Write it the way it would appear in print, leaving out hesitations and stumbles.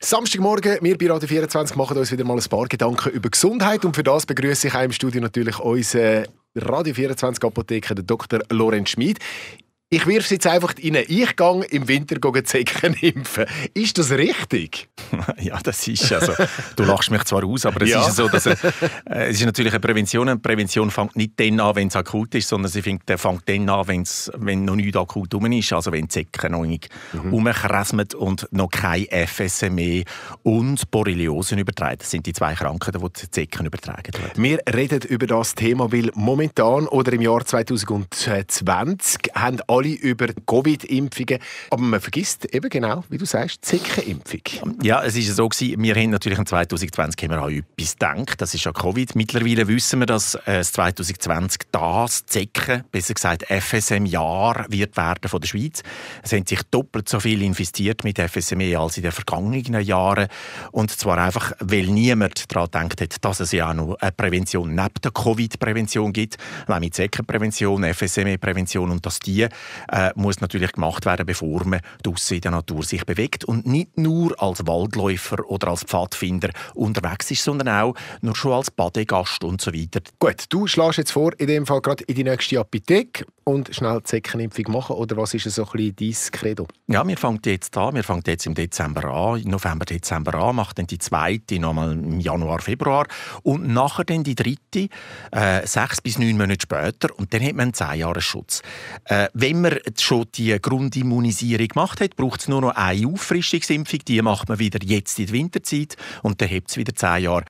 Samstagmorgen, wir bei Radio 24 machen uns wieder mal ein paar Gedanken über Gesundheit und für das begrüße ich auch im Studio natürlich unseren Radio 24 Apotheker, den Dr. Lorenz Schmid. Ich wirf es jetzt einfach rein. Ich gehe im Winter Zecken impfen. Ist das richtig? Ja, das ist also. Du lachst mich zwar aus, aber es ist so, dass es ist natürlich eine Prävention. Eine Prävention fängt nicht dann an, wenn es akut ist, sondern sie fängt dann an, wenn noch nichts akut rum ist. Also wenn die Zecken noch nicht rumkräsmen und noch kein FSME und Borreliose übertragen. Das sind die zwei Krankheiten, die die Zecken übertragen werden. Wir reden über das Thema, weil momentan oder im Jahr 2020 haben alle über Covid-Impfungen. Aber man vergisst eben genau, wie du sagst, die Zeckenimpfung. Ja, es ist so gewesen. Wir haben natürlich im 2020 haben wir an etwas gedacht. Das ist ja Covid. Mittlerweile wissen wir, dass 2020 das Zecken, besser gesagt FSM-Jahr wird werden von der Schweiz. Es haben sich doppelt so viel investiert mit FSME als in den vergangenen Jahren. Und zwar einfach, weil niemand daran gedacht hat, dass es ja auch noch eine Prävention neben der Covid-Prävention gibt, nämlich Zeckenprävention, FSME-Prävention und dass die muss natürlich gemacht werden, bevor man draussen in der Natur sich bewegt und nicht nur als Waldläufer oder als Pfadfinder unterwegs ist, sondern auch nur schon als Badegast und so weiter. Gut, du schlägst jetzt vor, in dem Fall gerade in die nächste Apotheke und schnell die Zeckenimpfung machen, oder was ist so ein bisschen dein Credo? Ja, wir fangen jetzt an. Wir fangen jetzt im Dezember an, November, Dezember an, machen dann die zweite nochmal im Januar, Februar und nachher dann die dritte 6 bis 9 Monate später und dann hat man einen 10-Jahres-Schutz. Wenn man schon die Grundimmunisierung gemacht hat, braucht es nur noch eine Auffrischungsimpfung. Die macht man wieder jetzt in der Winterzeit und dann hebt es wieder 10 Jahre.